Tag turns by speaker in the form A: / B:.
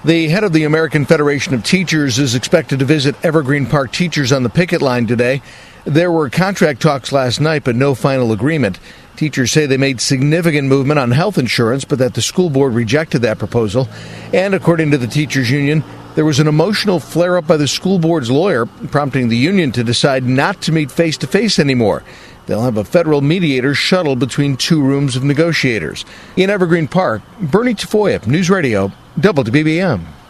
A: The head of the American Federation of Teachers is expected to visit Evergreen Park teachers on the picket line today. There were contract talks last night, but no final agreement. Teachers say they made significant movement on health insurance, but that the school board rejected that proposal. And according to the teachers union, there was an emotional flare-up by the school board's lawyer, prompting the union to decide not to meet face-to-face anymore. They'll have a federal mediator shuttle between two rooms of negotiators. In Evergreen Park, Bernie Tafoya, News Radio, WBBM.